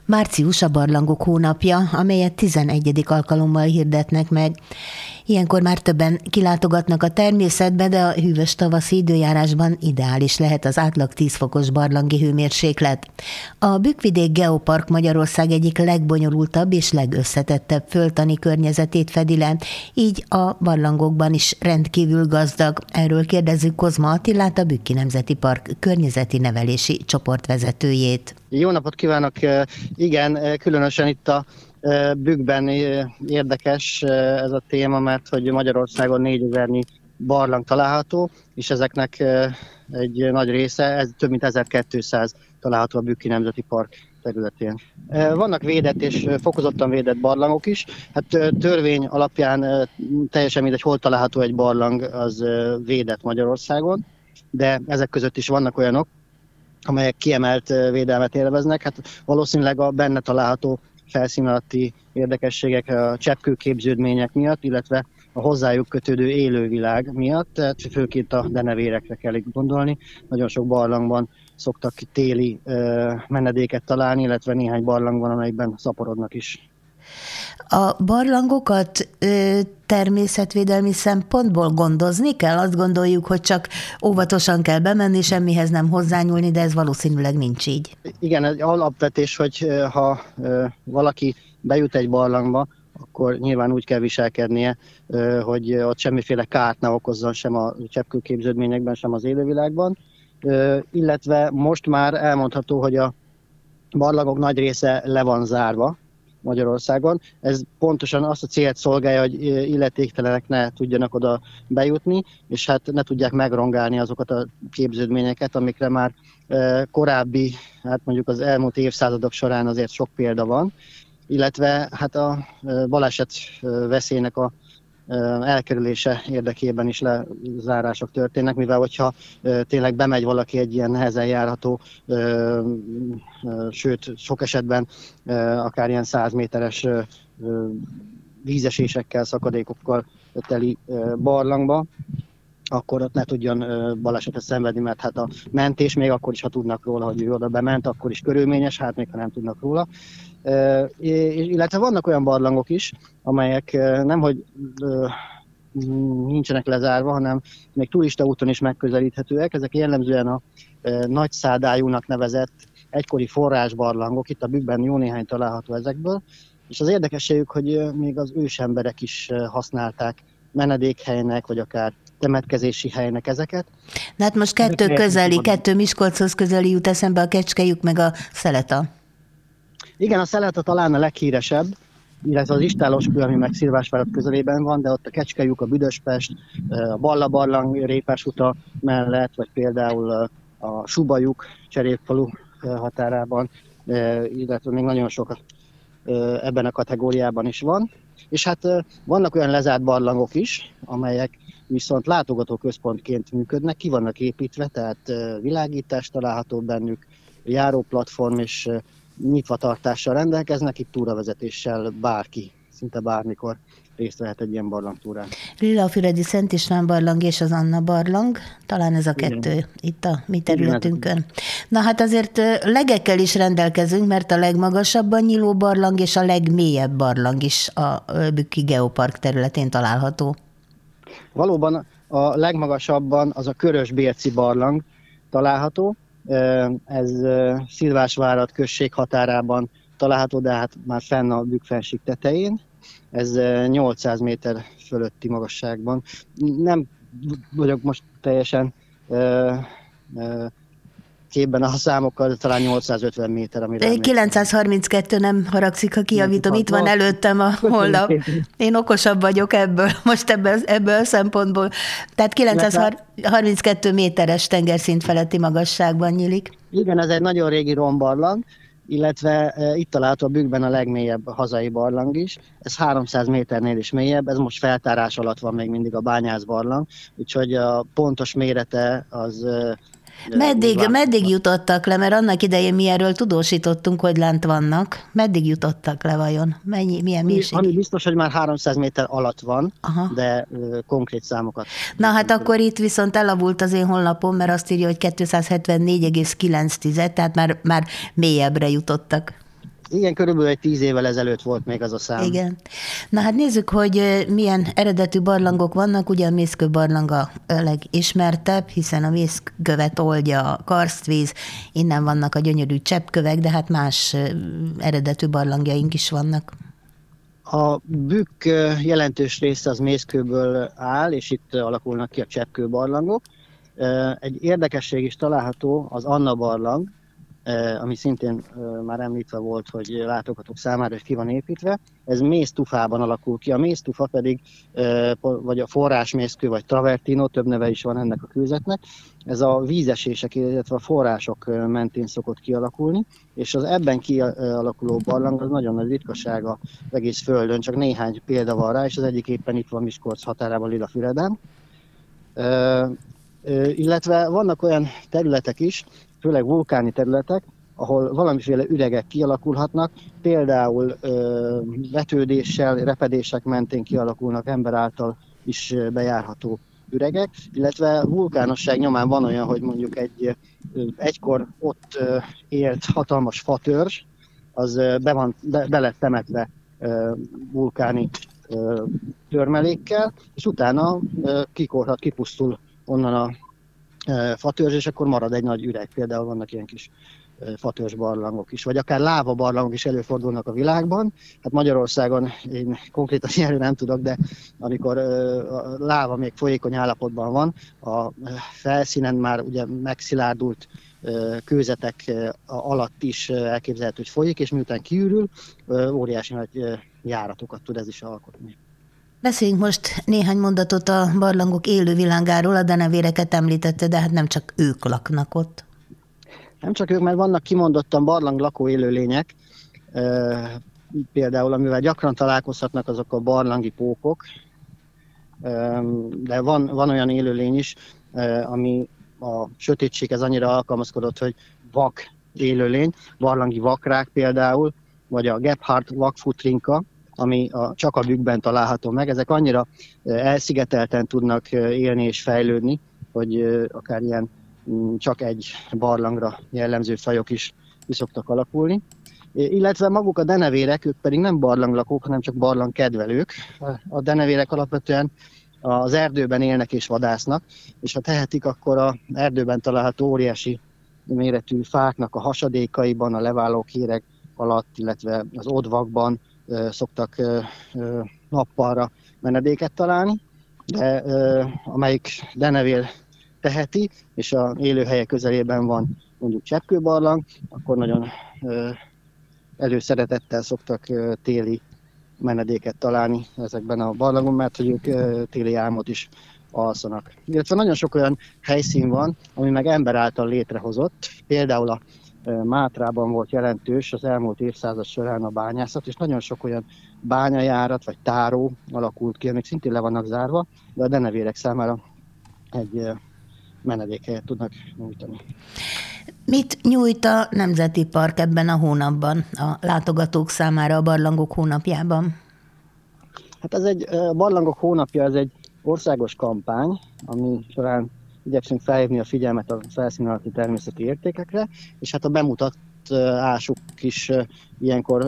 Március a barlangok hónapja, amelyet 11. alkalommal hirdetnek meg. Ilyenkor már többen kilátogatnak a természetbe, de a hűvös tavaszi időjárásban ideális lehet az átlag 10 fokos barlangi hőmérséklet. A Bükk-vidék Geopark Magyarország egyik legbonyolultabb és legösszetettebb földtani környezetét fedi le, így a barlangokban is rendkívül gazdag. Erről kérdezzük Kozma Attilát, a Bükki Nemzeti Park környezeti nevelési csoportvezetőjét. Jó napot kívánok! Igen, különösen itt a Bükkben érdekes ez a téma, mert hogy Magyarországon 4000-nyi barlang található, és ezeknek egy nagy része, ez több mint 1200 található a Bükki Nemzeti Park területén. Vannak védett és fokozottan védett barlangok is. Hát törvény alapján teljesen mindegy, hol található egy barlang, az védett Magyarországon, de ezek között is vannak olyanok, amelyek kiemelt védelmet élveznek. Hát valószínűleg a benne található felszín alatti érdekességek a cseppkőképződmények miatt, illetve a hozzájuk kötődő élővilág miatt, tehát főként a denevérekre kell itt gondolni. Nagyon sok barlangban szoktak téli menedéket találni, illetve néhány barlangban, amelyikben szaporodnak is. A barlangokat természetvédelmi szempontból gondozni kell? Azt gondoljuk, hogy csak óvatosan kell bemenni, semmihez nem hozzányúlni, de ez valószínűleg nincs így. Igen, egy alapvetés, hogy ha valaki bejut egy barlangba, akkor nyilván úgy kell viselkednie, hogy ott semmiféle kárt ne okozzon sem a cseppkőképződményekben, sem az élővilágban. Illetve most már elmondható, hogy a barlangok nagy része le van zárva Magyarországon. Ez pontosan azt a célt szolgálja, hogy illetéktelenek ne tudjanak oda bejutni, és hát ne tudják megrongálni azokat a képződményeket, amikre már korábbi, hát mondjuk az elmúlt évszázadok során azért sok példa van, illetve hát a baleset veszélynek a elkerülése érdekében is lezárások történnek, mivel hogyha tényleg bemegy valaki egy ilyen nehezen járható, sőt sok esetben akár ilyen 100 méteres vízesésekkel, szakadékokkal teli barlangba, akkor ott ne tudjon balesetet szenvedni, mert hát a mentés még akkor is, ha tudnak róla, hogy ő oda bement, akkor is körülményes, hát még ha nem tudnak róla. Illetve vannak olyan barlangok is, amelyek nemhogy nincsenek lezárva, hanem még turistaúton is megközelíthetőek. Ezek jellemzően a nagyszádályúnak nevezett egykori forrásbarlangok, itt a Bükkben jó néhány található ezekből, és az érdekességük, hogy még az ősemberek is használták menedékhelynek, vagy akár temetkezési helynek ezeket. De hát most kettő Miskolchoz közeli jut eszembe, a Kecskelyük meg a Szeleta. Igen, a Szeleta talán a leghíresebb, illetve az Istáloskő, ami meg Szilvásvárad közelében van, de ott a Kecskelyük, a Büdöspest, a Balla barlang Répásuta mellett, vagy például a Subajuk Cserépfalu határában, illetve még nagyon sok ebben a kategóriában is van. És hát vannak olyan lezárt barlangok is, amelyek viszont látogatóközpontként működnek, ki vannak építve, tehát világítás található bennük, járóplatform és nyitvatartással rendelkeznek, itt túravezetéssel bárki, szinte bármikor részt vehet egy ilyen barlangtúrán. Lillafüredi Szent István barlang és az Anna barlang, talán ez a kettő. Igen. Itt a mi területünkön. Igen. Na hát azért legekkel is rendelkezünk, mert a legmagasabban nyíló barlang és a legmélyebb barlang is a Bükki Geopark területén található. Valóban a legmagasabban az a Körös-Bérci barlang található. Ez Szilvásvárad község határában található, de hát már fenn a Bükk-fennsík tetején. Ez 800 méter fölötti magasságban. Nem vagyok most teljesen képben a számokkal, de talán 850 méter, amire 932, nem haragszik, ha kijavítom, itt van előttem a honlap. Én okosabb vagyok most ebből a szempontból. Tehát 932 méteres tengerszint feletti magasságban nyílik. Igen, ez egy nagyon régi rombarlang, illetve itt található a Bükkben a legmélyebb hazai barlang is. Ez 300 méternél is mélyebb, ez most feltárás alatt van még mindig a bányászbarlang, úgyhogy a pontos mérete az... Meddig jutottak le, mert annak idején mi erről tudósítottunk, hogy lent vannak. Meddig jutottak le vajon? Milyen mélység? Ami biztos, hogy már 300 méter alatt van, de konkrét számokat. Na hát akkor itt viszont elavult az én honlapom, mert azt írja, hogy 274,9, tehát már mélyebbre jutottak. Igen, körülbelül egy 10 évvel ezelőtt volt még az a szám. Igen. Na hát nézzük, hogy milyen eredetű barlangok vannak. Ugye a Mészkő barlang a legismertebb, hiszen a mészkövet oldja a karsztvíz, innen vannak a gyönyörű cseppkövek, de hát más eredetű barlangjaink is vannak. A bükk jelentős része az mészkőből áll, és itt alakulnak ki a cseppkő barlangok. Egy érdekesség is található, az Anna barlang, ami szintén már említve volt, hogy látogatók számára is ki van építve. Ez méztufában alakul ki. A méztufa pedig, vagy a forrásmészkő, vagy travertino, több neve is van ennek a kőzetnek. Ez a vízesések, illetve a források mentén szokott kialakulni, és az ebben kialakuló barlang az nagyon nagy ritkaság az egész földön, csak néhány példa van rá, és az egyik éppen itt van Miskolc határában, Lillafüreden. Illetve vannak olyan területek is, főleg vulkáni területek, ahol valamiféle üregek kialakulhatnak, például vetődéssel, repedések mentén kialakulnak ember által is bejárható üregek, illetve vulkánosság nyomán van olyan, hogy mondjuk egykor ott élt hatalmas fatörzs, az be lett temetve vulkáni törmelékkel, és utána kipusztul onnan a fatörzs, és akkor marad egy nagy üreg. Például vannak ilyen kis fatörzs barlangok is, vagy akár láva barlangok is előfordulnak a világban. Hát Magyarországon én konkrétan ilyenről nem tudok, de amikor a láva még folyékony állapotban van, a felszínen már ugye megszilárdult kőzetek alatt is elképzelhető, hogy folyik, és miután kiürül, óriási nagy járatokat tud ez is alkotni. Beszéljünk most néhány mondatot a barlangok élővilágáról, a denevéreket említette, de hát nem csak ők laknak ott. Nem csak ők, mert vannak kimondottan barlang lakó élőlények, például amivel gyakran találkozhatnak, azok a barlangi pókok, de van olyan élőlény is, ami a sötétséghez annyira alkalmazkodott, hogy vak élőlény, barlangi vakrák például, vagy a Gebhardt vakfutrinka, ami csak a bükkben található meg. Ezek annyira elszigetelten tudnak élni és fejlődni, hogy akár ilyen csak egy barlangra jellemző fajok is szoktak alakulni. Illetve maguk a denevérek, ők pedig nem barlanglakók, hanem csak barlangkedvelők. A denevérek alapvetően az erdőben élnek és vadásznak, és ha tehetik, akkor az erdőben található óriási méretű fáknak a hasadékaiban, a leválókéreg alatt, illetve az odvakban szoktak nappalra menedéket találni, de amelyik denevér teheti, és a élőhelye közelében van mondjuk cseppkőbarlang, akkor nagyon előszeretettel szoktak téli menedéket találni ezekben a barlangokban, mert hogy ők téli álmot is alszanak. Illetve nagyon sok olyan helyszín van, ami meg ember által létrehozott, például a Mátrában volt jelentős az elmúlt évszázad során a bányászat, és nagyon sok olyan bányajárat vagy táró alakult ki, amik szintén le vannak zárva, de a denevérek számára egy menedékhelyet tudnak nyújtani. Mit nyújt a Nemzeti Park ebben a hónapban a látogatók számára a Barlangok hónapjában? Hát a Barlangok hónapja, ez egy országos kampány, ami során igyekszünk felhívni a figyelmet a felszín alatti természeti értékekre, és hát a bemutatásuk is ilyenkor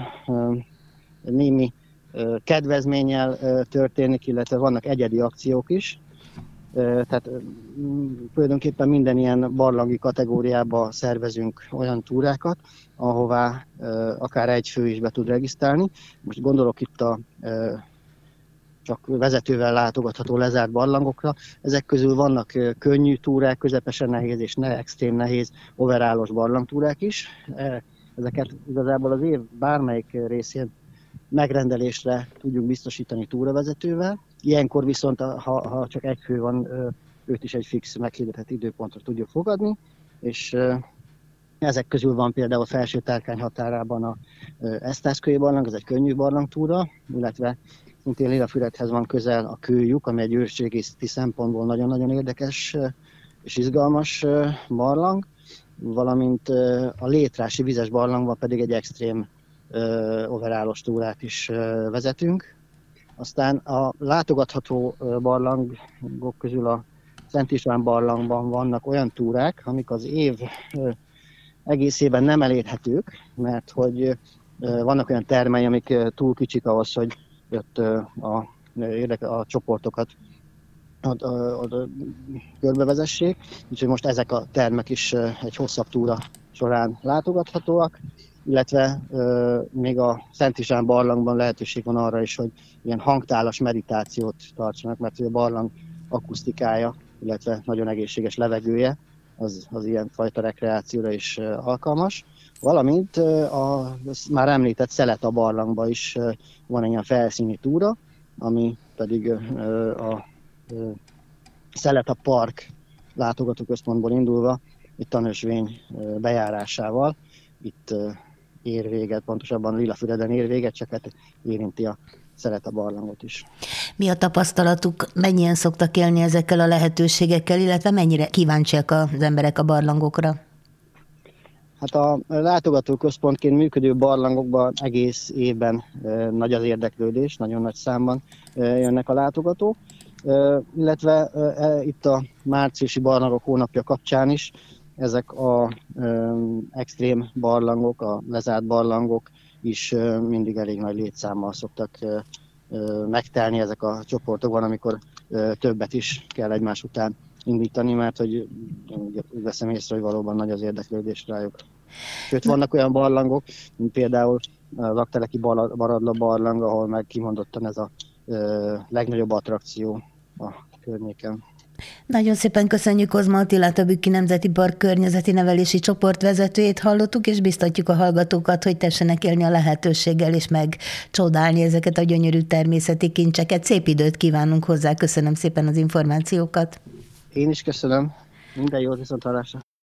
némi kedvezménnyel történik, illetve vannak egyedi akciók is. Tehát tulajdonképpen minden ilyen barlangi kategóriába szervezünk olyan túrákat, ahová akár egy fő is be tud regisztrálni. Most gondolok itt a csak vezetővel látogatható lezárt barlangokra. Ezek közül vannak könnyű túrák, közepesen nehéz és extrém nehéz overálos barlangtúrák is. Ezeket igazából az év bármelyik részén megrendelésre tudjuk biztosítani túravezetővel. Ilyenkor viszont, ha csak egy fő van, őt is egy fix meghirdetett időpontra tudjuk fogadni, és ezek közül van például a Felső Tárkány határában a Esztászkői barlang, ez egy könnyű barlangtúra, illetve szintén Lillafüredhez van közel a Kőlyuk, ami egy őrségészeti szempontból nagyon-nagyon érdekes és izgalmas barlang, valamint a Létrási vizes barlangban pedig egy extrém overálos túrát is vezetünk. Aztán a látogatható barlangok közül a Szent István barlangban vannak olyan túrák, amik az év egész évben nem elérhetők, mert hogy vannak olyan termei, amik túl kicsik ahhoz, hogy ott a csoportokat oda körbevezessék, úgyhogy most ezek a termek is egy hosszabb túra során látogathatóak, illetve még a Szent István barlangban lehetőség van arra is, hogy ilyen hangtálas meditációt tartsanak, mert a barlang akusztikája, illetve nagyon egészséges levegője, az ilyen fajta rekreációra is alkalmas. Valamint a már említett Szeleta barlangban is van egy ilyen felszíni túra, ami pedig a Szeleta Park látogatóközpontból indulva, itt Tanösvény bejárásával, itt ér véget, pontosabban Lillafüreden ér véget, csak hát érinti a Szeleta barlangot is. Mi a tapasztalatuk, mennyien szoktak élni ezekkel a lehetőségekkel, illetve mennyire kíváncsiak az emberek a barlangokra? Hát a látogatóközpontként működő barlangokban egész évben nagy az érdeklődés, nagyon nagy számban jönnek a látogatók, illetve itt a márciusi barlangok hónapja kapcsán is ezek az extrém barlangok, a lezárt barlangok is mindig elég nagy létszámmal szoktak megtelni ezek a csoportokban, amikor többet is kell egymás után indítani, mert hogy úgy veszem észre, hogy valóban nagy az érdeklődés rájuk. Sőt, vannak olyan barlangok, mint például a Rakteleki Baradla barlang, ahol meg kimondottan ez a legnagyobb attrakció a környéken. Nagyon szépen köszönjük Kozma Attilát, a Bükki Nemzeti Park környezeti nevelési csoport vezetőjét hallottuk, és biztatjuk a hallgatókat, hogy tessenek élni a lehetőséggel, és megcsodálni ezeket a gyönyörű természeti kincseket. Szép időt kívánunk hozzá, köszönöm szépen az információkat. Én is köszönöm, minden jót, viszonthallásra.